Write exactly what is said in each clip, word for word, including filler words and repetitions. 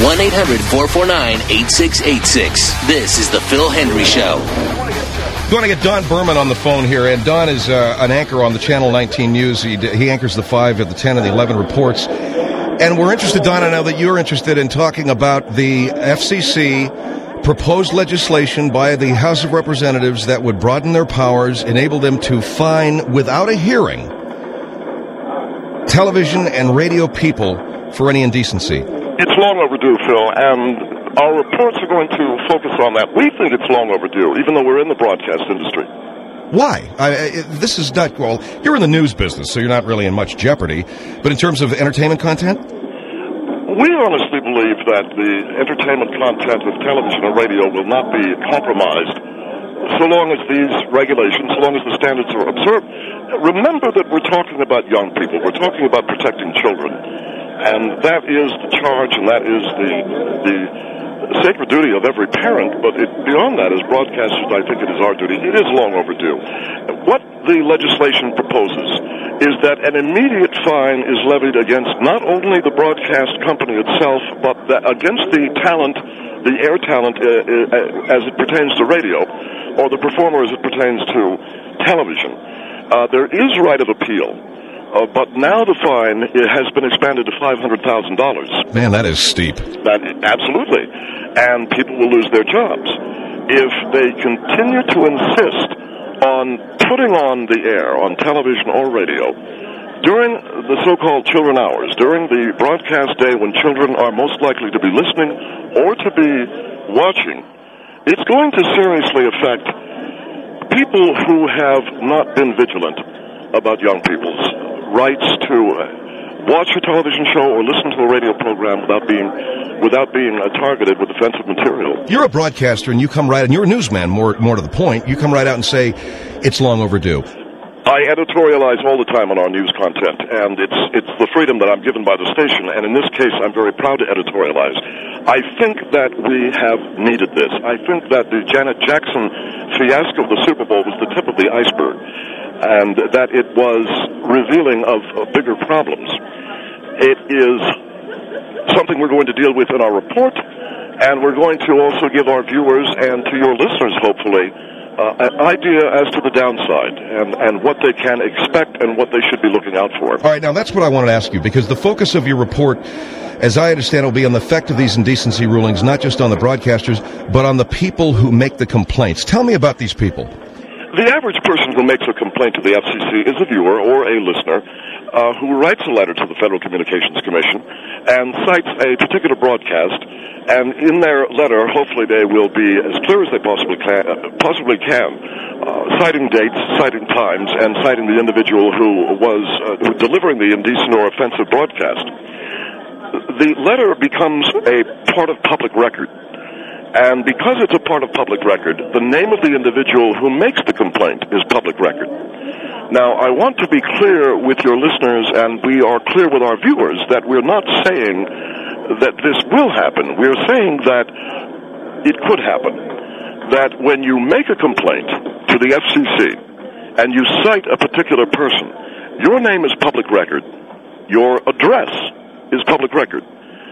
one eight hundred four four nine eight six eight six. This is The Phil Hendrie Show. Going to get Don Berman on the phone here, and Don is uh, an anchor on the Channel nineteen News. He, he anchors the five, the ten, and the eleven reports. And we're interested, Don, I know that you're interested in talking about the F C C proposed legislation by the House of Representatives that would broaden their powers, enable them to fine, without a hearing, television and radio people for any indecency. It's long overdue, Phil, and our reports are going to focus on that. We think it's long overdue, even though we're in the broadcast industry. Why? I, I, this is not, well, you're in the news business, so you're not really in much jeopardy. But in terms of entertainment content? We honestly believe that the entertainment content of television and radio will not be compromised so long as these regulations, so long as the standards are observed. Remember that we're talking about young people. We're talking about protecting children. And that is the charge, and that is the the sacred duty of every parent. But it, beyond that, as broadcasters, I think it is our duty. It is long overdue. What the legislation proposes is that an immediate fine is levied against not only the broadcast company itself, but that against the talent, the air talent, uh, uh, as it pertains to radio, or the performer as it pertains to television. Uh, there is right of appeal. Uh, but now the fine it has been expanded to five hundred thousand dollars. Man, that is steep. That, absolutely. And people will lose their jobs. If they continue to insist on putting on the air, on television or radio, during the so-called children hours, during the broadcast day when children are most likely to be listening or to be watching, it's going to seriously affect people who have not been vigilant about young people's rights to uh, watch a television show or listen to a radio program without being without being uh, targeted with offensive material. You're a broadcaster, and you come right, and you're a newsman, more more to the point. You come right out and say it's long overdue. I editorialize all the time on our news content, and it's it's the freedom that I'm given by the station, and in this case, I'm very proud to editorialize. I think that we have needed this. I think that the Janet Jackson fiasco of the Super Bowl was the tip of the iceberg, and that it was revealing of, of bigger problems. It is something we're going to deal with in our report, and we're going to also give our viewers and to your listeners, hopefully, uh, an idea as to the downside and, and what they can expect and what they should be looking out for. All right, now that's what I wanted to ask you, because the focus of your report, as I understand, will be on the effect of these indecency rulings, not just on the broadcasters, but on the people who make the complaints. Tell me about these people. The average person who makes a complaint to the F C C is a viewer or a listener uh, who writes a letter to the Federal Communications Commission and cites a particular broadcast, and in their letter, hopefully they will be as clear as they possibly can, uh, possibly can uh, citing dates, citing times, and citing the individual who was uh, delivering the indecent or offensive broadcast. The letter becomes a part of public record. And because it's a part of public record, the name of the individual who makes the complaint is public record. Now, I want to be clear with your listeners, and we are clear with our viewers, that we're not saying that this will happen. We're saying that it could happen. That when you make a complaint to the F C C and you cite a particular person, your name is public record, your address is public record.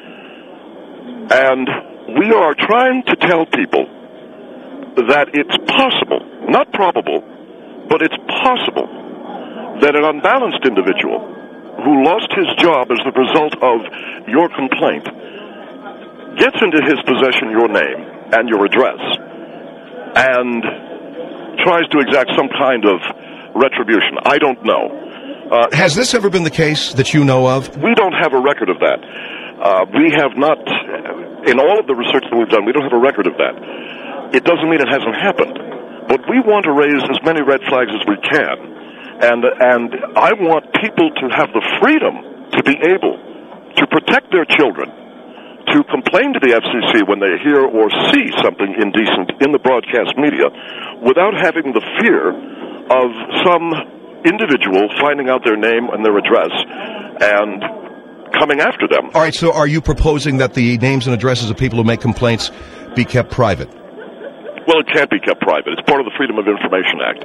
And we are trying to tell people that it's possible, not probable, but it's possible that an unbalanced individual who lost his job as the result of your complaint gets into his possession your name and your address and tries to exact some kind of retribution. I don't know. Uh, Has this ever been the case that you know of? We don't have a record of that. Uh, we have not, in all of the research that we've done, we don't have a record of that. It doesn't mean it hasn't happened. But we want to raise as many red flags as we can. And, and I want people to have the freedom to be able to protect their children, to complain to the F C C when they hear or see something indecent in the broadcast media without having the fear of some individual finding out their name and their address and coming after them. All right, so are you proposing that the names and addresses of people who make complaints be kept private? Well, it can't be kept private. It's part of the Freedom of Information Act.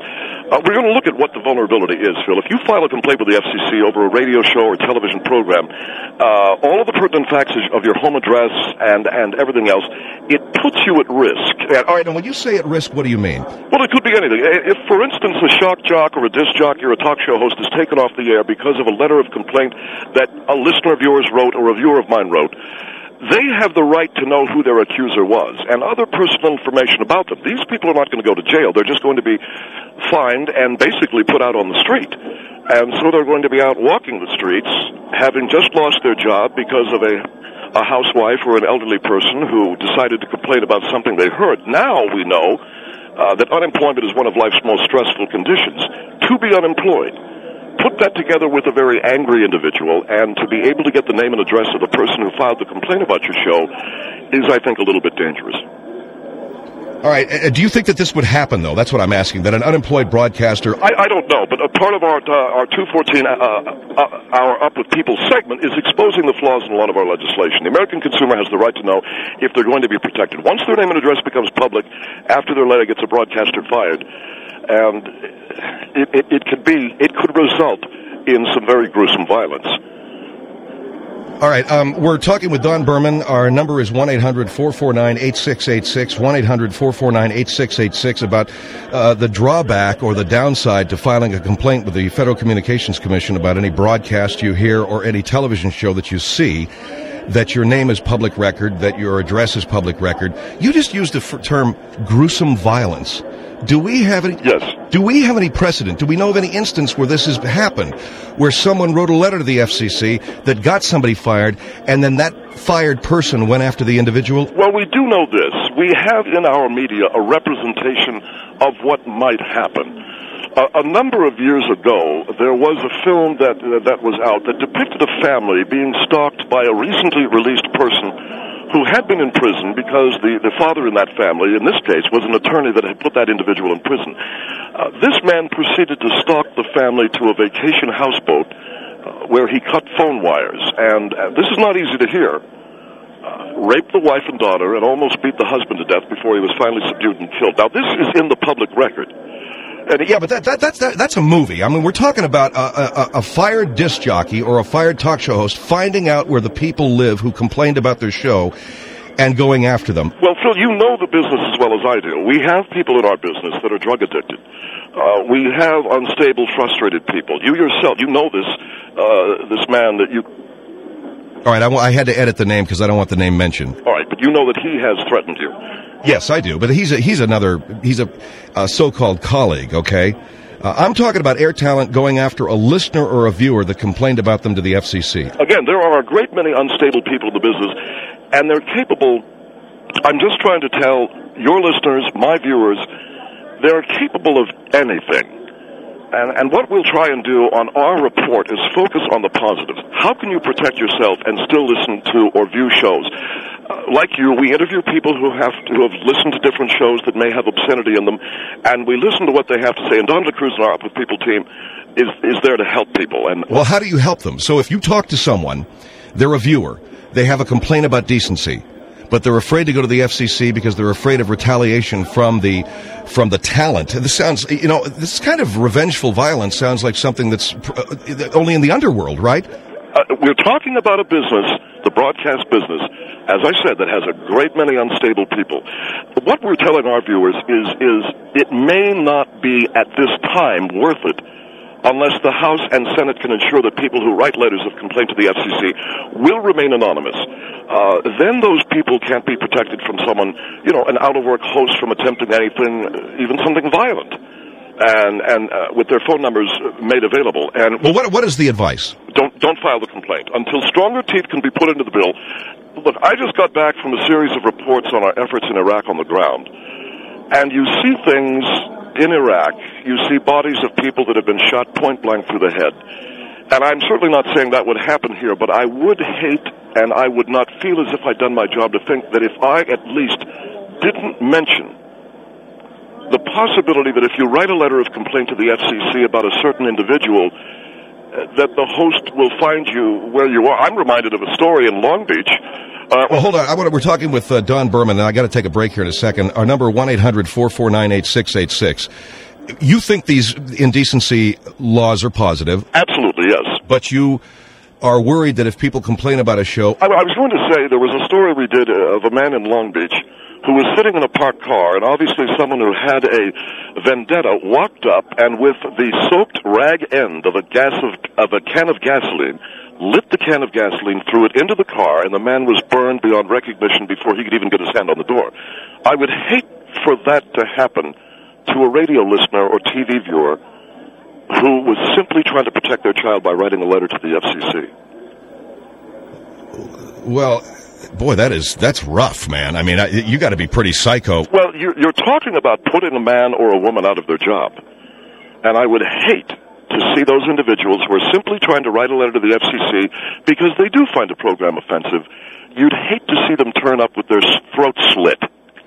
Uh, we're going to look at what the vulnerability is, Phil. If you file a complaint with the F C C over a radio show or television program, uh, all of the pertinent facts of your home address and, and everything else, it puts you at risk. And, all right, and when you say at risk, what do you mean? Well, it could be anything. If, for instance, a shock jock or a disc jockey or a talk show host is taken off the air because of a letter of complaint that a listener of yours wrote or a viewer of mine wrote, they have the right to know who their accuser was and other personal information about them. These people are not going to go to jail. They're just going to be fined and basically put out on the street. And so they're going to be out walking the streets, having just lost their job because of a, a housewife or an elderly person who decided to complain about something they heard. Now we know uh, that unemployment is one of life's most stressful conditions. To be unemployed, put that together with a very angry individual, and to be able to get the name and address of the person who filed the complaint about your show is, I think, a little bit dangerous. All right. Uh, do you think that this would happen, though? That's what I'm asking, that an unemployed broadcaster... I, I don't know, but a part of our uh, our two fourteen, uh, uh, our Up With People segment is exposing the flaws in a lot of our legislation. The American consumer has the right to know if they're going to be protected. Once their name and address becomes public, after their letter gets a broadcaster fired, and it, it, it could be, it could result in some very gruesome violence. All right, um, we're talking with Don Berman. Our number is one eight hundred four four nine eight six eight six, one eight hundred four four nine eight six eight six, about uh, the drawback or the downside to filing a complaint with the Federal Communications Commission about any broadcast you hear or any television show that you see, that your name is public record, that your address is public record. You just used the f- term gruesome violence. Do we have any? Yes. Do we have any precedent? Do we know of any instance where this has happened, where someone wrote a letter to the F C C that got somebody fired, and then that fired person went after the individual? Well, we do know this. We have in our media a representation of what might happen. Uh, a number of years ago, there was a film that uh, that was out that depicted a family being stalked by a recently released person who had been in prison because the, the father in that family, in this case, was an attorney that had put that individual in prison. Uh, this man proceeded to stalk the family to a vacation houseboat uh, where he cut phone wires. And uh, this is not easy to hear. Uh, raped the wife and daughter and almost beat the husband to death before he was finally subdued and killed. Now, this is in the public record. And yeah, but that, that, that's that, that's a movie. I mean, we're talking about a, a, a fired disc jockey or a fired talk show host finding out where the people live who complained about their show and going after them. Well, Phil, you know the business as well as I do. We have people in our business that are drug addicted. Uh, we have unstable, frustrated people. You yourself, you know this, uh, this man that you... All right, I, I had to edit the name because I don't want the name mentioned. All right, but you know that he has threatened you. Yes, I do, but he's a, he's another, he's a, a so-called colleague, okay? Uh, I'm talking about Air Talent going after a listener or a viewer that complained about them to the F C C. Again, there are a great many unstable people in the business, and they're capable, I'm just trying to tell your listeners, my viewers, they're capable of anything. And, and what we'll try and do on our report is focus on the positives. How can you protect yourself and still listen to or view shows? Uh, like you, we interview people who have to have listened to different shows that may have obscenity in them, and we listen to what they have to say. And Don DeCruz and our Up With People team is, is there to help people. And well, how do you help them? So if you talk to someone, they're a viewer, they have a complaint about decency, but they're afraid to go to the F C C because they're afraid of retaliation from the from the talent. This sounds, you know, this kind of revengeful violence sounds like something that's uh, only in the underworld, right? Uh, we're talking about a business, the broadcast business, as I said, that has a great many unstable people. What we're telling our viewers is, is it may not be at this time worth it unless the House and Senate can ensure that people who write letters of complaint to the F C C will remain anonymous. Uh, then those people can't be protected from someone, you know, an out-of-work host from attempting anything, even something violent, and and uh, with their phone numbers made available. And well, what what is the advice? Don't don't file the complaint until stronger teeth can be put into the bill. Look, I just got back from a series of reports on our efforts in Iraq on the ground, and you see things in Iraq. You see bodies of people that have been shot point blank through the head. And I'm certainly not saying that would happen here, but I would hate and I would not feel as if I'd done my job to think that if I at least didn't mention the possibility that if you write a letter of complaint to the F C C about a certain individual, uh, that the host will find you where you are. I'm reminded of a story in Long Beach. Uh, well, hold on. I want to, we're talking with uh, Don Berman, and I got to take a break here in a second. Our number one eight hundred four four nine eight six eight six. you think these indecency laws are positive. Absolutely, yes. But you are worried that if people complain about a show... I, I was going to say, there was a story we did uh, of a man in Long Beach who was sitting in a parked car, and obviously someone who had a vendetta walked up and with the soaked rag end of a gas of, of a can of gasoline, lit the can of gasoline, threw it into the car, and the man was burned beyond recognition before he could even get his hand on the door. I would hate for that to happen to a radio listener or T V viewer who was simply trying to protect their child by writing a letter to the F C C. Well, boy, that is that's rough, man. I mean, I, you got to be pretty psycho. Well, you're, you're talking about putting a man or a woman out of their job. And I would hate to see those individuals who are simply trying to write a letter to the F C C because they do find a program offensive. You'd hate to see them turn up with their throat slit.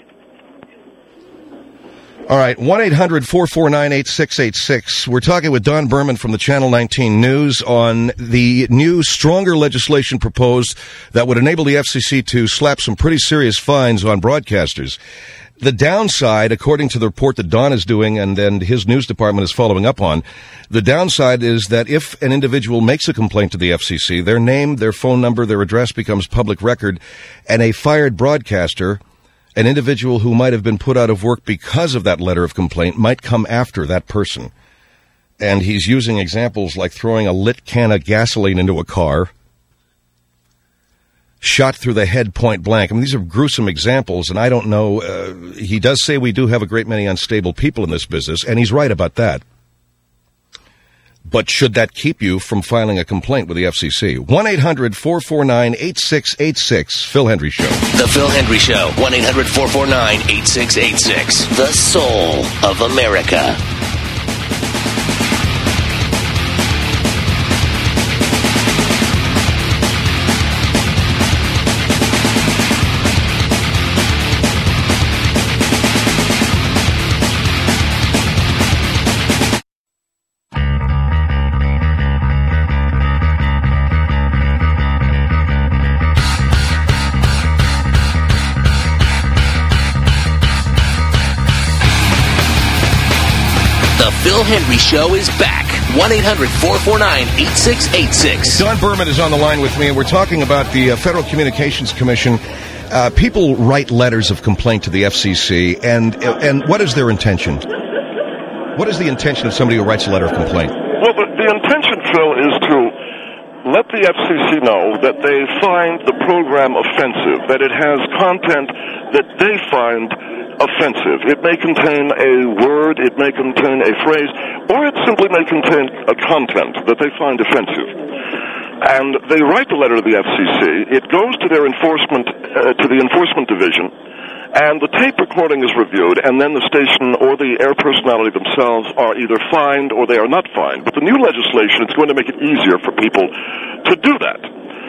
All right, one eight hundred four four nine eight six eight six. We're talking with Don Berman from the Channel nineteen News on the new, stronger legislation proposed that would enable the F C C to slap some pretty serious fines on broadcasters. The downside, according to the report that Don is doing and, and his news department is following up on, the downside is that if an individual makes a complaint to the F C C, their name, their phone number, their address becomes public record, and a fired broadcaster, an individual who might have been put out of work because of that letter of complaint, might come after that person. And he's using examples like throwing a lit can of gasoline into a car, shot through the head point blank. I mean, these are gruesome examples, and I don't know. Uh, he does say we do have a great many unstable people in this business, and he's right about that. But should that keep you from filing a complaint with the F C C? one eight hundred four four nine eight six eight six. Phil Hendrie Show. The Phil Hendrie Show. one eight hundred four four nine eight six eight six. The soul of America. The Phil Hendrie Show is back. one eight hundred four four nine eight six eight six. Don Berman is on the line with me, and we're talking about the uh, Federal Communications Commission. Uh, people write letters of complaint to the F C C, and and what is their intention? What is the intention of somebody who writes a letter of complaint? Well, the, the intention, Phil, is to let the F C C know that they find the program offensive, that it has content that they find offensive. It may contain a word, it may contain a phrase, or it simply may contain a content that they find offensive. And they write the letter to the F C C. It goes to their enforcement, uh, to the enforcement division, and the tape recording is reviewed, and then the station or the air personality themselves are either fined or they are not fined. But the new legislation is going to make it easier for people to do that.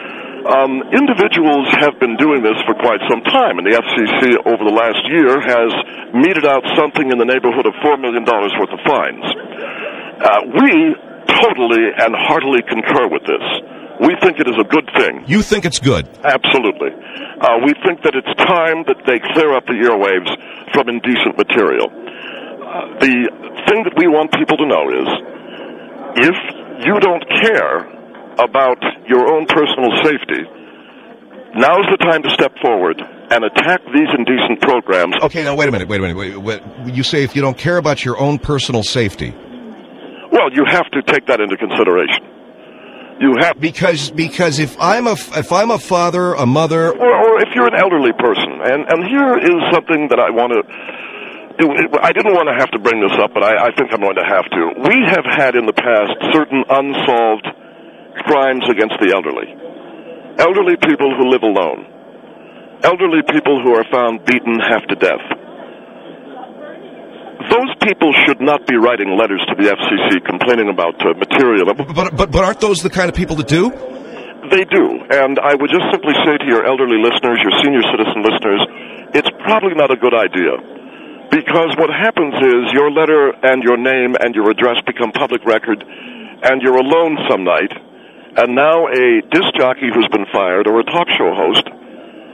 Um, individuals have been doing this for quite some time, and the F C C over the last year has meted out something in the neighborhood of four million dollars worth of fines. Uh, we totally and heartily concur with this. We think it is a good thing. You think it's good? Absolutely. Uh, we think that it's time that they clear up the airwaves from indecent material. Uh, the thing that we want people to know is, if you don't care about your own personal safety, now's the time to step forward and attack these indecent programs. Okay, now wait a minute, wait a minute. Wait, wait. You say if you don't care about your own personal safety. Well, you have to take that into consideration. You have because because if I'm a if I'm a father, a mother, or, or if you're an elderly person, and and here is something that I want to. It, it, I didn't want to have to bring this up, but I, I think I'm going to have to. We have had in the past certain unsolved crimes against the elderly. Elderly people who live alone. Elderly people who are found beaten half to death. Those people should not be writing letters to the F C C complaining about uh, material. But, but, but, but aren't those the kind of people that do? They do. And I would just simply say to your elderly listeners, your senior citizen listeners, it's probably not a good idea. Because what happens is your letter and your name and your address become public record, and you're alone some night. And now a disc jockey who's been fired or a talk show host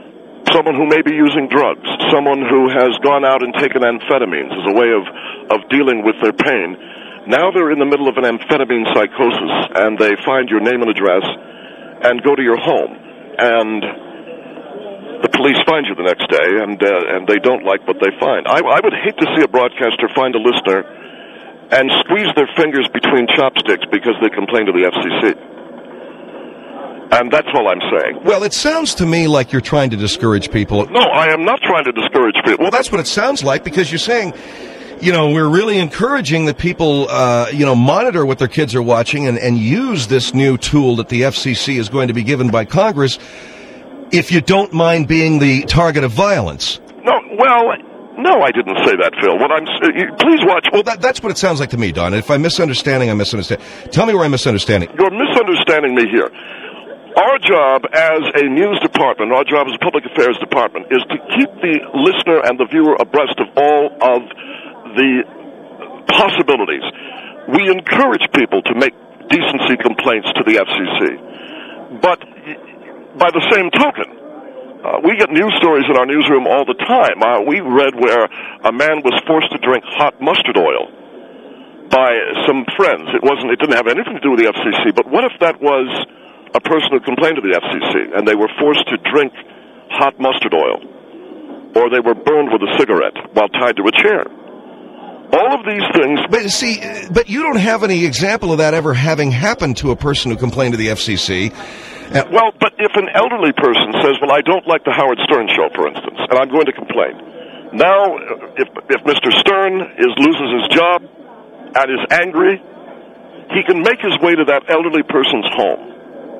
someone who may be using drugs, someone who has gone out and taken amphetamines as a way of, of dealing with their pain. Now they're in the middle of an amphetamine psychosis, and they find your name and address and go to your home. And the police find you the next day, and uh, and they don't like what they find. I, I would hate to see a broadcaster find a listener and squeeze their fingers between chopsticks because they complain to the F C C. And that's all I'm saying. Well, it sounds to me like you're trying to discourage people. No, I am not trying to discourage people. Well, that's what it sounds like, because you're saying, you know, we're really encouraging that people, uh, you know, monitor what their kids are watching and, and use this new tool that the F C C is going to be given by Congress if you don't mind being the target of violence. No, well, no, I didn't say that, Phil. What I'm, uh, please watch. Well, that, that's what it sounds like to me, Don. If I'm misunderstanding, I'm misunderstanding. Tell me where I'm misunderstanding. You're misunderstanding me here. Our job as a news department, our job as a public affairs department, is to keep the listener and the viewer abreast of all of the possibilities. We encourage people to make decency complaints to the F C C. But by the same token, uh, we get news stories in our newsroom all the time. Uh, we read where a man was forced to drink hot mustard oil by some friends. It wasn't. It didn't have anything to do with the F C C. But what if that was a person who complained to the F C C and they were forced to drink hot mustard oil, or they were burned with a cigarette while tied to a chair? All of these things... But see, but you don't have any example of that ever having happened to a person who complained to the F C C. Uh, well, but if an elderly person says, well, I don't like the Howard Stern show, for instance, and I'm going to complain. Now, if, if Mister Stern is loses his job and is angry, he can make his way to that elderly person's home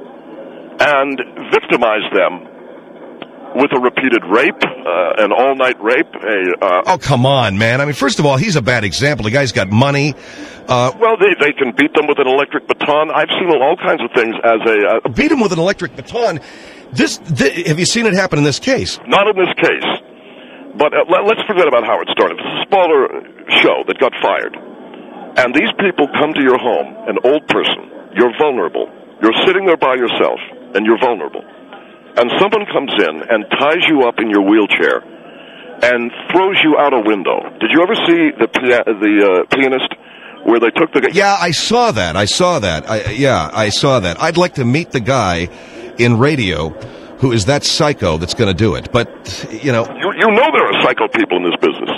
and victimize them with a repeated rape, uh, an all-night rape. A, uh, oh, come on, man. I mean, first of all, he's a bad example. The guy's got money. Uh, well, they, they can beat them with an electric baton. I've seen all kinds of things as a... Uh, beat him with an electric baton? This, this, have you seen it happen in this case? Not in this case. But uh, let, let's forget about Howard Stern. It's a smaller show that got fired. And these people come to your home, an old person. You're vulnerable. You're sitting there by yourself, and you're vulnerable. And someone comes in and ties you up in your wheelchair and throws you out a window. Did you ever see the pia- the uh, pianist where they took the guy? Yeah, I saw that. I saw that. I, yeah, I saw that. I'd like to meet the guy in radio who is that psycho that's going to do it. But, you know... You, you know there are psycho people in this business.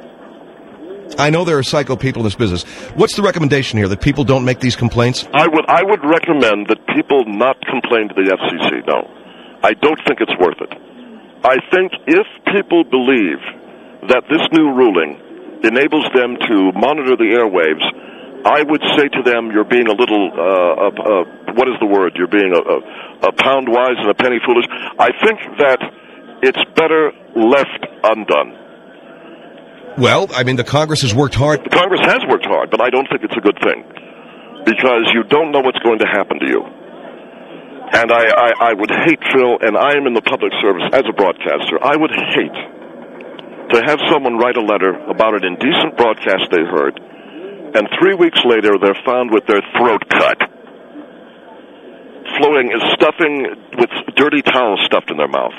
I know there are psycho people in this business. What's the recommendation here, that people don't make these complaints? I would I would recommend that people not complain to the F C C, no. I don't think it's worth it. I think if people believe that this new ruling enables them to monitor the airwaves, I would say to them, you're being a little, uh, uh, uh, what is the word? You're being a, a, a pound wise and a penny foolish. I think that it's better left undone. Well, I mean, the Congress has worked hard. The Congress has worked hard, but I don't think it's a good thing, because you don't know what's going to happen to you. And I, I, I would hate, Phil, and I am in the public service as a broadcaster, I would hate to have someone write a letter about an indecent broadcast they heard, and three weeks later they're found with their throat cut, floating, stuffing with dirty towels stuffed in their mouth.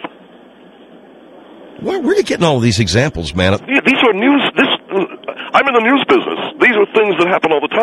Where, where are you getting all of these examples, man? Yeah, these are news. This I'm in the news business. These are things that happen all the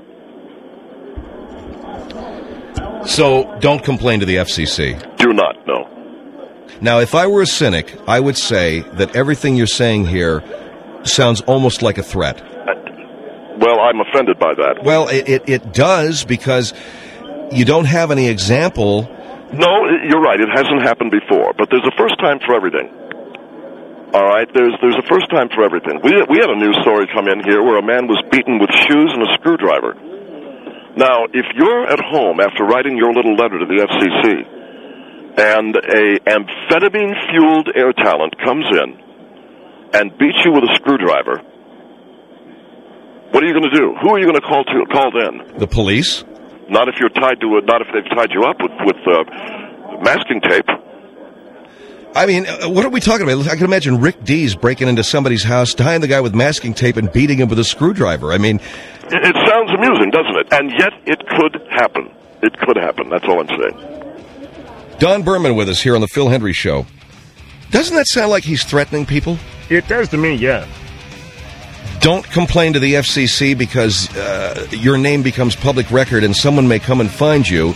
time. So don't complain to the F C C. Do not, no. Now, if I were a cynic, I would say that everything you're saying here sounds almost like a threat. Uh, well, I'm offended by that. Well, it, it, it does, because you don't have any example. No, you're right. It hasn't happened before. But there's a first time for everything. All right, there's there's a first time for everything. We we had a news story come in here where a man was beaten with shoes and a screwdriver. Now, if you're at home after writing your little letter to the F C C, and a amphetamine-fueled air talent comes in and beats you with a screwdriver, what are you going to do? Who are you going to call to call then? The police? Not if you're tied to it. Not if they've tied you up with with uh, masking tape. I mean, what are we talking about? I can imagine Rick Dees breaking into somebody's house, tying the guy with masking tape and beating him with a screwdriver. I mean... It, it sounds amusing, doesn't it? And yet it could happen. It could happen. That's all I'm saying. Don Berman with us here on the Phil Hendry Show. Doesn't that sound like he's threatening people? It does to me, yeah. Don't complain to the F C C because uh, your name becomes public record and someone may come and find you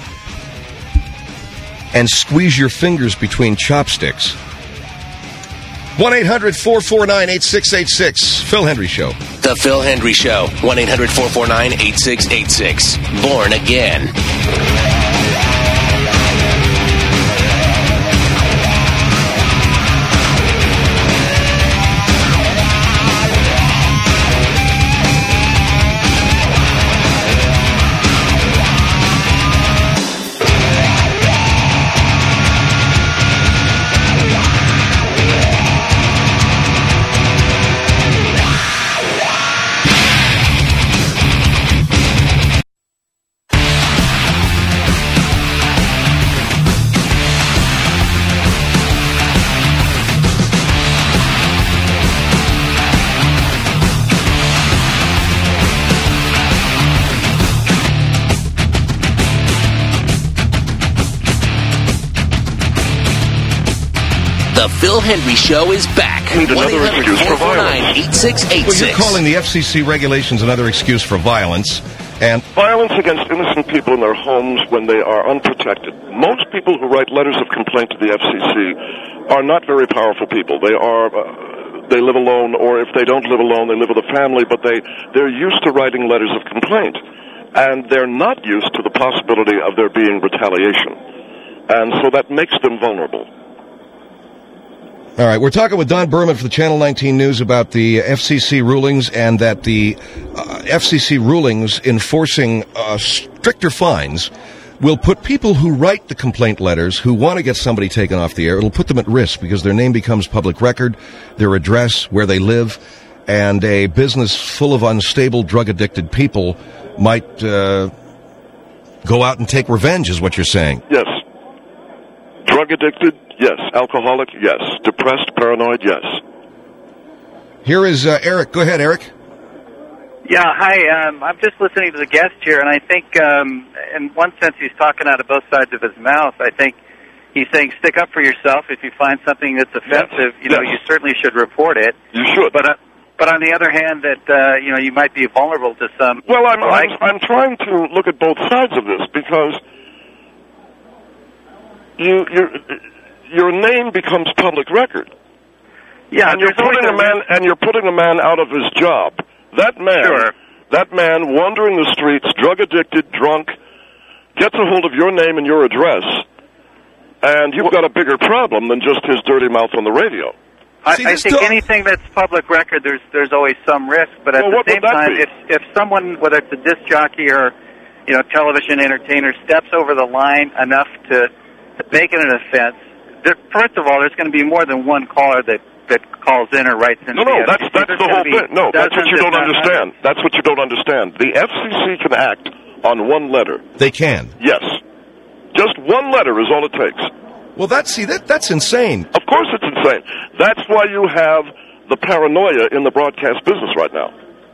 and squeeze your fingers between chopsticks. one eight hundred four four nine eight six eight six. Phil Hendrie Show. The Phil Hendrie Show. one eight hundred four four nine eight six eight six. Born again. The Phil Hendrie Show is back. Need another excuse for violence. eight six eight Well, six. you're calling the F C C regulations another excuse for violence. And Violence against innocent people in their homes when they are unprotected. Most people who write letters of complaint to the F C C are not very powerful people. They are, uh, they live alone, or if they don't live alone, they live with a family, but they, they're used to writing letters of complaint. And they're not used to the possibility of there being retaliation. And so that makes them vulnerable. all right, we're talking with Don Berman for the Channel nineteen News about the F C C rulings and that the uh, F C C rulings enforcing uh, stricter fines will put people who write the complaint letters, who want to get somebody taken off the air, it'll put them at risk because their name becomes public record, their address, where they live, and a business full of unstable, drug-addicted people might uh, go out and take revenge, is what you're saying. Yes. Drug addicted, yes. Alcoholic, yes. Depressed, paranoid, yes. Here is uh, Eric. Go ahead, Eric. Yeah, hi. Um, I'm just listening to the guest here, and I think um, in one sense he's talking out of both sides of his mouth. I think he's saying stick up for yourself. If you find something that's offensive, yes. you know, yes. you certainly should report it. You should. But uh, but on the other hand, that uh, you know, you might be vulnerable to some. Well, I'm, like, I'm I'm trying to look at both sides of this because you your your name becomes public record. Yeah, and you're putting a man and you're putting a man out of his job. That man, Sure. that man wandering the streets, drug addicted, drunk, gets a hold of your name and your address, and you've got a bigger problem than just his dirty mouth on the radio. I, See, I this think still- anything that's public record, there's there's always some risk. But at Well, the what same would that time, be? if if someone, whether it's a disc jockey or you know television entertainer, steps over the line enough to, to make it an offense, there, first of all, there's going to be more than one caller that. that calls in or writes in. No, no, that's that's the whole thing. No, that's what you don't understand. That's what you don't understand. The F C C can act on one letter. They can. Yes. Just one letter is all it takes. Well, that's, see, that that's insane. Of course it's insane. That's why you have the paranoia in the broadcast business right now.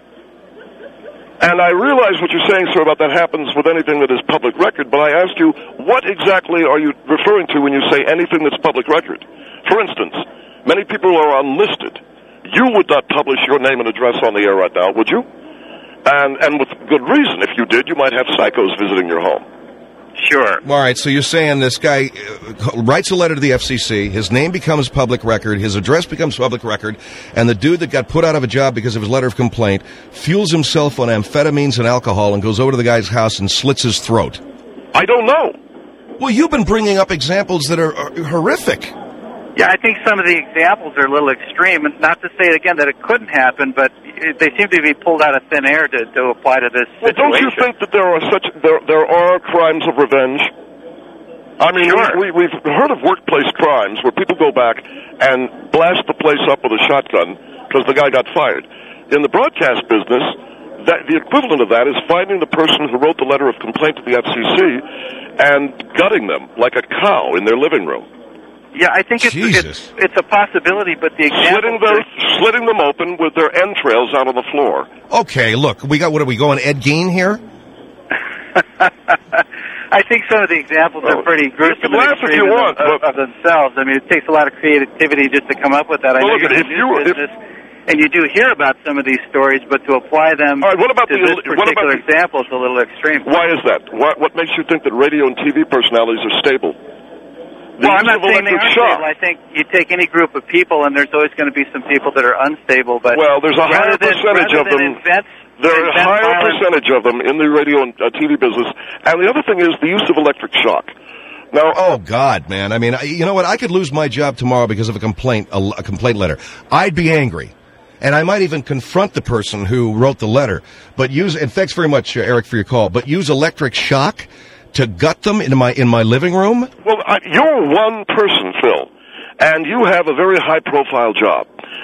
And I realize what you're saying, sir, about that happens with anything that is public record, but I ask you, what exactly are you referring to when you say anything that's public record? For instance, many people are unlisted. You would not publish your name and address on the air right now, would you? And and with good reason. If you did, you might have psychos visiting your home. Sure. All right, so you're saying this guy uh, writes a letter to the F C C, his name becomes public record, his address becomes public record, and the dude that got put out of a job because of his letter of complaint fuels himself on amphetamines and alcohol and goes over to the guy's house and slits his throat. I don't know. Well, you've been bringing up examples that are, are horrific. Yeah, I think some of the examples are a little extreme. And not to say, again, that it couldn't happen, but it, they seem to be pulled out of thin air to, to apply to this Well, situation. don't you think that there are such there there are crimes of revenge? I mean, Sure. we, we, we've heard of workplace crimes where people go back and blast the place up with a shotgun because the guy got fired. In the broadcast business, that the equivalent of that is finding the person who wrote the letter of complaint to the F C C and gutting them like a cow in their living room. Yeah, I think it's, Jesus. it's it's a possibility, but the Slitting, examples their, are- slitting them open with their entrails out on the floor. Okay, look, we got, what are we going, Ed Gein here? I think some of the examples well, are pretty gruesome you can laugh if you want, of, of, of themselves. I mean, it takes a lot of creativity just to come up with that. I well, know look, you're if in the you, news business, if, and you do hear about some of these stories, but to apply them all right, what about to the, this what particular about the, example is a little extreme. Why is that? What, what makes you think that radio and T V personalities are stable? The well, I'm not saying they are shock. stable. I think you take any group of people, and there's always going to be some people that are unstable. But well, there's a higher than, percentage of them. Invent, there are a higher violence. percentage of them in the radio and uh, T V business. And the other thing is the use of electric shock. Now, oh God, man! I mean, I, you know what? I could lose my job tomorrow because of a complaint, a, a complaint letter. I'd be angry, and I might even confront the person who wrote the letter. But use, and thanks very much, uh, Eric, for your call. But use electric shock to gut them in my in my living room? Well, I, you're one person, Phil, and you have a very high-profile job,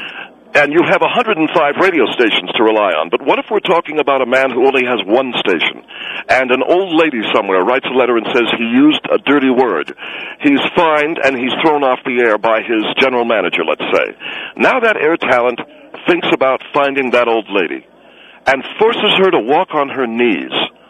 and you have one hundred five radio stations to rely on. But what if we're talking about a man who only has one station, and an old lady somewhere writes a letter and says he used a dirty word? He's fined, and he's thrown off the air by his general manager, let's say. Now that air talent thinks about finding that old lady and forces her to walk on her knees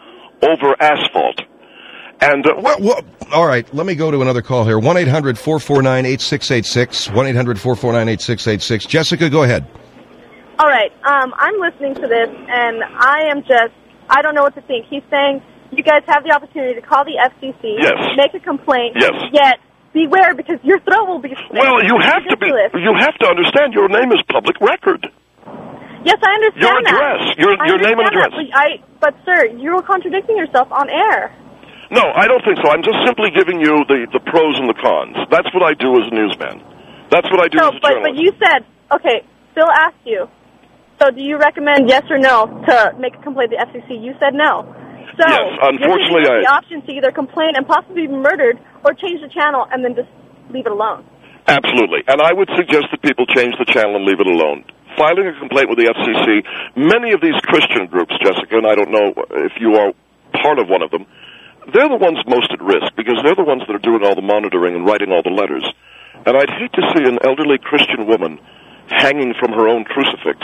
over asphalt. And uh, well, well, all right, let me go to another call here. one eight hundred four four nine eight six eight six. one eight hundred four four nine eight six eight six. Jessica, go ahead. All right, um, I'm listening to this, and I am just, I don't know what to think. He's saying you guys have the opportunity to call the F C C, yes. make a complaint, yes. yet beware because your throat will be snapped. Well, you have to be, you have to understand your name is public record. Yes, I understand your that. Address, your, your name and address. That, but, I, but, sir, you're contradicting yourself on air. No, I don't think so. I'm just simply giving you the, the pros and the cons. That's what I do as a newsman. That's what I do no, as a but, journalist. but you said, okay, Phil asked you, so do you recommend yes or no to make a complaint to the F C C? You said no. So yes, unfortunately, you're I... the option to either complain and possibly be murdered or change the channel and then just leave it alone. Absolutely. And I would suggest that people change the channel and leave it alone. Filing a complaint with the F C C, many of these Christian groups, Jessica, and I don't know if you are part of one of them, they're the ones most at risk because they're the ones that are doing all the monitoring and writing all the letters. And I'd hate to see an elderly Christian woman hanging from her own crucifix.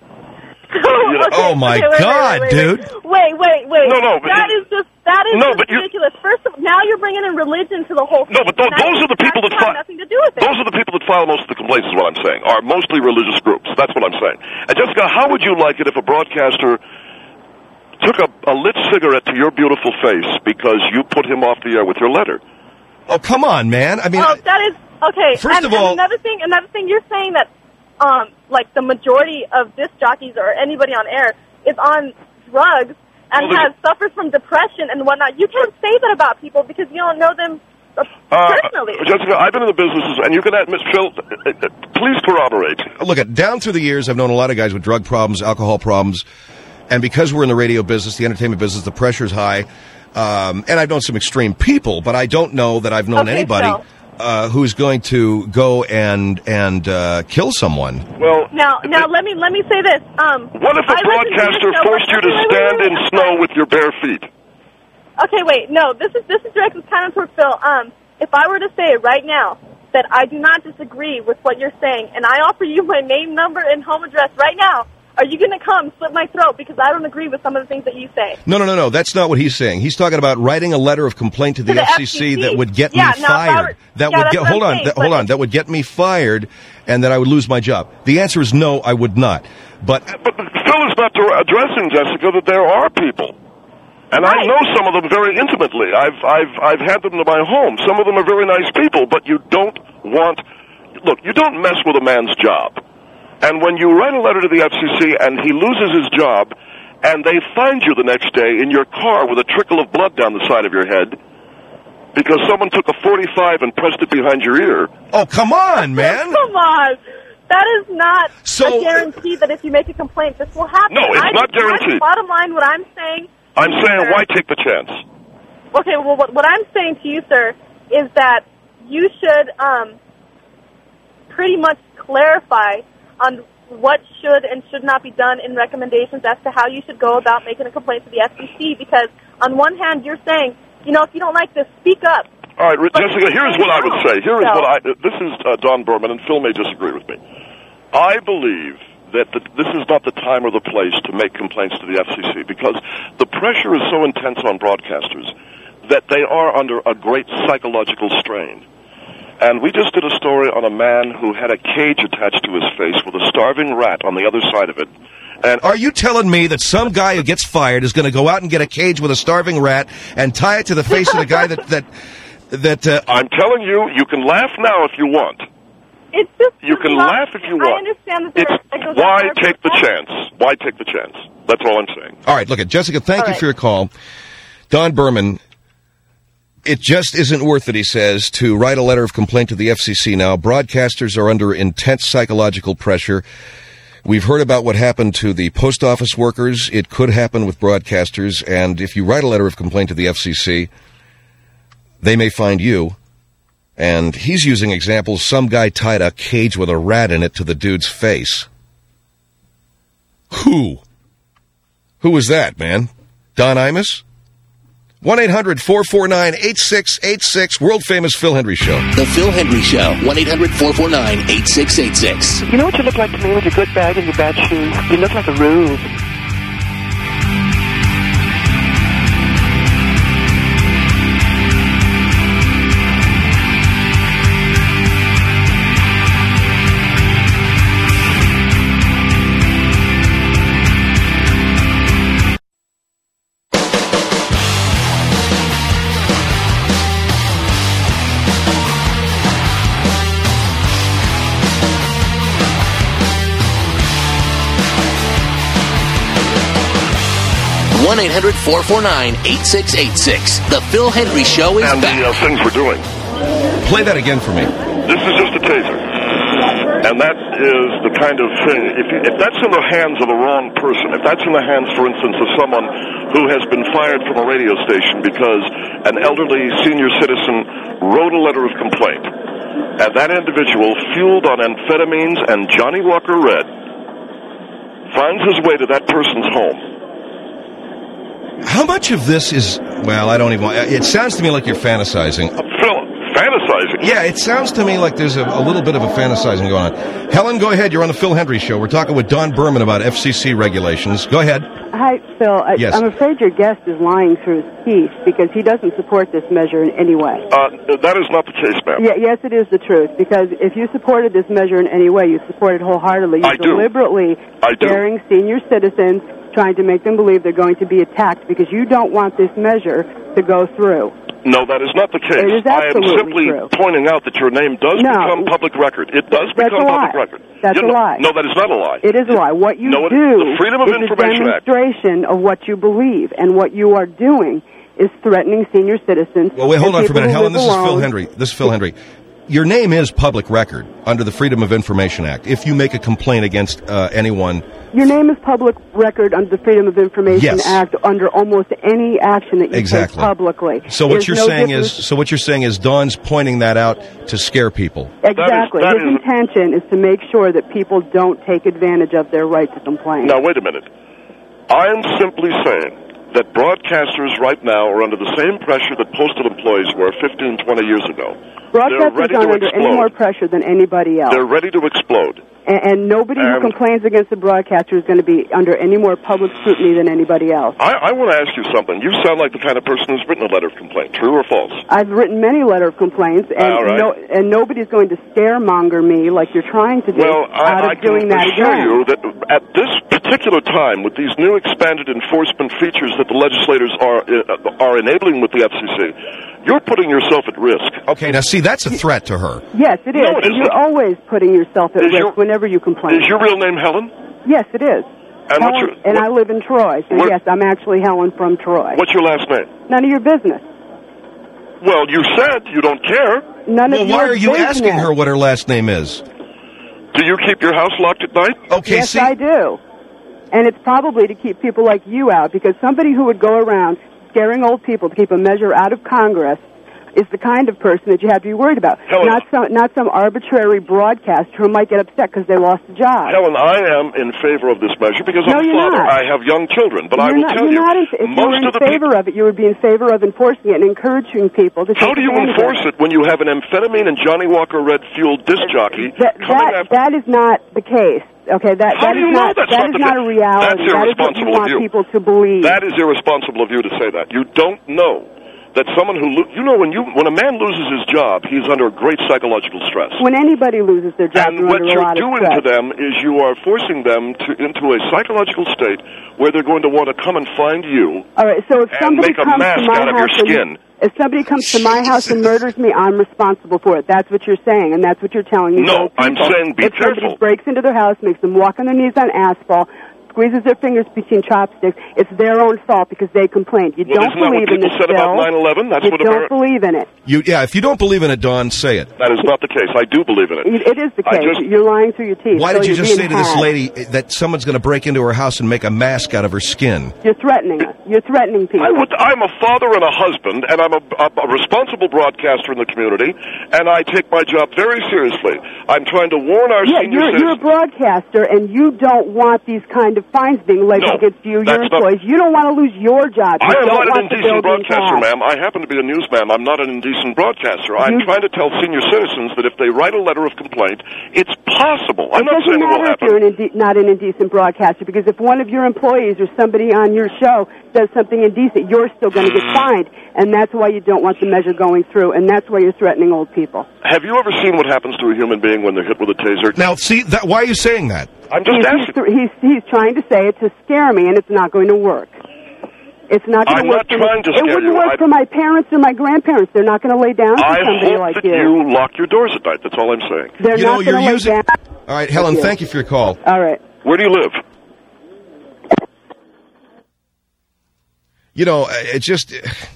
You know, okay, oh my okay, wait, God, wait, wait, wait, dude! Wait, wait, wait! No, no, but that you, is just that is no, just but ridiculous. You, First of all, now you're bringing in religion to the whole thing. No, but th- those are the people that file. Nothing to do with it. Those are the people that file most of the complaints. Is what I'm saying. Are mostly religious groups. That's what I'm saying. And Jessica, how would you like it if a broadcaster took a, a lit cigarette to your beautiful face because you put him off the air with your letter? Oh, come on, man! I mean, oh, that is okay. First and, of all, and another thing, another thing, you're saying that, um, like the majority of disc jockeys or anybody on air is on drugs and well, has suffered from depression and whatnot. You can't say that about people because you don't know them uh, personally. Uh, Jessica, I've been in the businesses, and you can admit, Phil, please corroborate. Look, at down through the years, I've known a lot of guys with drug problems, alcohol problems, and because we're in the radio business, the entertainment business, the pressure's high. Um, and I've known some extreme people, but I don't know that I've known okay, anybody so. uh, who's going to go and and uh, kill someone. Well, now, now let me let me say this. Um, what if a I broadcaster show, forced you to wait, wait, stand wait, wait, in wait, snow with your bare feet? Okay, wait. No, this is this is directed kind of toward Phil. Um, if I were to say right now that I do not disagree with what you're saying, and I offer you my name, number, and home address right now, are you going to come slit my throat because I don't agree with some of the things that you say? No, no, no, no. That's not what he's saying. He's talking about writing a letter of complaint to the, to the F C C, F C C that would get yeah, me now fired. were, that yeah, would get hold on, saying, that, hold on. That would get me fired, and that I would lose my job. The answer is no, I would not. But but Phil is not addressing, Jessica, that there are people. And right. I know some of them very intimately. I've I've I've had them to my home. Some of them are very nice people, but you don't want look, you don't mess with a man's job. And when you write a letter to the F C C and he loses his job and they find you the next day in your car with a trickle of blood down the side of your head because someone took a forty-five and pressed it behind your ear. Oh, come on, man. Come on. That is not so, a guarantee that if you make a complaint, this will happen. No, it's I not just, guaranteed. Bottom line, what I'm saying... I'm saying, sir, why take the chance? Okay, well, what, what I'm saying to you, sir, is that you should um, pretty much clarify on what should and should not be done in recommendations as to how you should go about making a complaint to the F C C, because on one hand, you're saying, you know, if you don't like this, speak up. All right, Jessica, here's what I would say. Here is so. what I... This is uh, Don Berman, and Phil may disagree with me. I believe that the, this is not the time or the place to make complaints to the F C C because the pressure is so intense on broadcasters that they are under a great psychological strain. And we just did a story on a man who had a cage attached to his face with a starving rat on the other side of it. And are you telling me that some guy who gets fired is going to go out and get a cage with a starving rat and tie it to the face of the guy that... that, that uh, I'm telling you, you can laugh now if you want. It's just you can not, laugh if you want. I understand that there it's, why take the chance? Why take the chance? That's all I'm saying. All right, look at Jessica, thank all you right. for your call. Don Berman, it just isn't worth it, he says, to write a letter of complaint to the F C C now. Broadcasters are under intense psychological pressure. We've heard about what happened to the post office workers. It could happen with broadcasters, and if you write a letter of complaint to the F C C, they may find you. And he's using examples. Some guy tied a cage with a rat in it to the dude's face. Who? Who was that, man? Don Imus? one eight hundred four four nine eight six eight six, world-famous Phil Hendry Show. The Phil Hendry Show, one eight hundred four four nine eight six eight six. You know what you look like to me with your good bag and your bad shoes? You look like a rube. one eight hundred four four nine eight six eight six. The Phil Hendry Show is and back. And the uh, things we're doing. Play that again for me. This is just a taser. And that is the kind of thing, if, you, if that's in the hands of the wrong person, if that's in the hands, for instance, of someone who has been fired from a radio station because an elderly senior citizen wrote a letter of complaint, and that individual, fueled on amphetamines and Johnny Walker Red, finds his way to that person's home. How much of this is, well, I don't even want, it sounds to me like you're fantasizing. Uh, Phil, fantasizing? Yeah, it sounds to me like there's a, a little bit of a fantasizing going on. Helen, go ahead. You're on the Phil Hendry Show. We're talking with Don Berman about F C C regulations. Go ahead. Hi, Phil. I, yes. I'm afraid your guest is lying through his teeth because he doesn't support this measure in any way. Uh, that is not the case, ma'am. Yeah, yes, it is the truth, because if you supported this measure in any way, you support it wholeheartedly. You're I do. deliberately I do. scaring senior citizens, trying to make them believe they're going to be attacked because you don't want this measure to go through. No, that is not the case. It is I am absolutely simply true. pointing out that your name does no. become public record. It does That's become a lie. public record. That's you a know, lie. No, that is not a lie. It is a lie. What you no, it, do the Freedom of is Information a demonstration Act. of what you believe, and what you are doing is threatening senior citizens. Well, wait, hold on for a minute. Helen, this alone. is Phil Hendry. This is Phil Hendry. Your name is public record under the Freedom of Information Act. If you make a complaint against uh, anyone... Your name is public record under the Freedom of Information yes. Act under almost any action that you exactly. take publicly. So what There's you're no saying difference. is, so what you're saying is, Don's pointing that out to scare people. Exactly. That is, that His is, intention is to make sure that people don't take advantage of their right to complain. Now, wait a minute. I am simply saying that broadcasters right now are under the same pressure that postal employees were fifteen, twenty years ago. Broadcasters aren't under any more pressure than anybody else. They're ready to explode. And, and nobody and who complains against the broadcaster is going to be under any more public scrutiny than anybody else. I, I want to ask you something. You sound like the kind of person who's written a letter of complaint. True or false? I've written many letter of complaints, and All right. no, and nobody's going to scaremonger me like you're trying to do well, out I, of I doing can that assure again. you that at this particular time, with these new expanded enforcement features that the legislators are uh, are enabling with the F C C, you're putting yourself at risk. Okay, now see, that's a threat to her. Yes, it is. No, it and you're isn't. always putting yourself at Is risk your- whenever you complain. Is your real name Helen? Yes, it is. And Helen, what's your, and what, I live in Troy, so what- yes, I'm actually Helen from Troy. What's your last name? None of your business. Well, you said you don't care. None Well, of why your are you business. asking her what her last name is? Do you keep your house locked at night? Okay, Yes, see, I do. And it's probably to keep people like you out, because somebody who would go around scaring old people to keep a measure out of Congress is the kind of person that you have to be worried about. Helen, not some not some arbitrary broadcaster who might get upset because they lost a job. Helen, I am in favor of this measure because No, I'm a you're father. not. I have young children, but I You're will not, tell you're you, not in, if you most were in of the favor people. of it, you would be in favor of enforcing it and encouraging people to take How do you advantage of enforce it when you have an amphetamine and Johnny Walker Red fueled disc jockey That, coming that, after? that is not the case. Okay, that, How that do you is know not that's that not is the not a case? reality. That's That is what you irresponsible of want you. people to believe. That is irresponsible of you to say that. You don't know that someone who, lo- you know, when you when a man loses his job, he's under great psychological stress. When anybody loses their job, And they're what under a you're lot of doing stress. to them is you are forcing them to into a psychological state where they're going to want to come and find you. All right, so if and somebody make a comes mask to my out of house your skin. and if somebody comes to my house and murders me, I'm responsible for it. That's what you're saying, and that's what you're telling me. No, I'm saying be if careful. somebody breaks into their house, makes them walk on their knees on asphalt, squeezes their fingers between chopsticks, it's their own fault because they complained. You Well, don't isn't that believe what in people this said about bill. nine eleven? That's you what don't Ameri- believe in it. You, yeah, if you don't believe in it, Don, say it. That is not the case. I do believe in it. It is the I case. just- You're lying through your teeth. Why so did you you're just being say to this had. lady that someone's going to break into her house and make a mask out of her skin? You're threatening us. You're threatening people. I would, I'm a father and a husband, and I'm a, a, a responsible broadcaster in the community, and I take my job very seriously. I'm trying to warn our Yeah, senior you're, you're a citizens. broadcaster, and you don't want these kind of fines being levied No, against you, your that's not- employees. You don't want to lose your job. You I am don't not an want the indecent bill being broadcaster, passed. ma'am. I happen to be a newsman. I'm not an indecent broadcaster. I'm You- trying to tell senior citizens that if they write a letter of complaint, it's possible. I'm It not doesn't saying it will matter if happen. you're an inde- not an indecent broadcaster, because if one of your employees or somebody on your show does something indecent, you're still going to get fined, and that's why you don't want the measure going through, and that's why you're threatening old people. Have you ever seen what happens to a human being when they're hit with a taser? Now, see, that, why are you saying that? I'm just He's, asking. he's, he's, he's trying to say it to scare me, and it's not going to work. It's not going I'm to work. not for trying me. to It scare wouldn't you. work I- for my parents or my grandparents. They're not going to lay down for I somebody hope like that you. you lock your doors at night. That's all I'm saying. They're You not know, going you're to lay using... down. All right, Helen, you. thank you for your call. All right. Where do you live? You know, it just...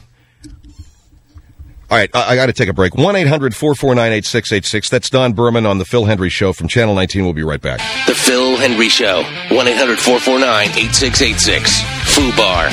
All right, I, I got to take a break. one eight hundred four four nine eight six eight six. That's Don Berman on The Phil Hendry Show from Channel nineteen. We'll be right back. The Phil Hendry Show. one eight hundred four four nine eight six eight six. Foo Bar.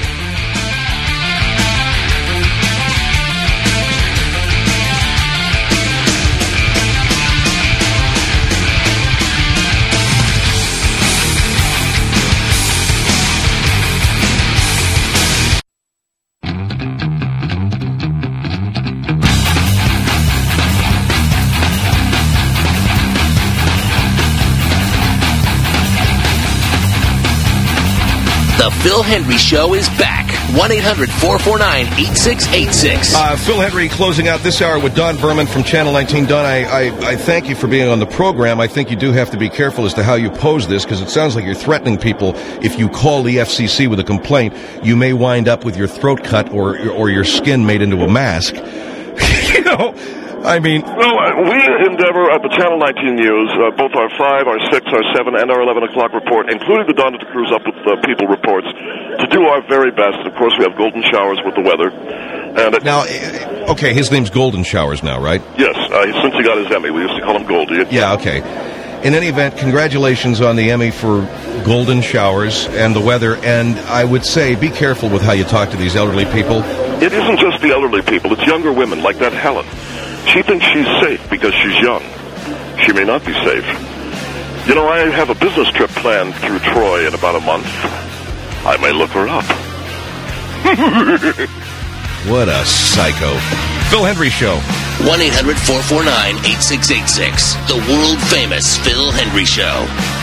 The Phil Hendry Show is back. one eight hundred four four nine eight six eight six. Uh, Phil Hendry closing out this hour with Don Berman from Channel nineteen. Don, I, I, I thank you for being on the program. I think you do have to be careful as to how you pose this, because it sounds like you're threatening people. If you call the F C C with a complaint, you may wind up with your throat cut or, or your skin made into a mask. You know, I mean... Well, uh, we endeavor at the Channel nineteen News, uh, both our five, our six, our seven, and our eleven o'clock report, including the Don to the Cruise Up with uh, People reports, to do our very best. Of course, we have golden showers with the weather. And it, Now, uh, okay, his name's Golden Showers now, right? yes, uh, since he got his Emmy, we used to call him Goldie. Yeah, okay. In any event, congratulations on the Emmy for Golden Showers and the weather. And I would say be careful with how you talk to these elderly people. It isn't just the elderly people, it's younger women, like that Helen. She thinks she's safe because she's young. She may not be safe. You know, I have a business trip planned through Troy in about a month. I may look her up. What a psycho. Phil Hendry Show. one eight hundred four four nine eight six eight six. The world famous Phil Hendry Show.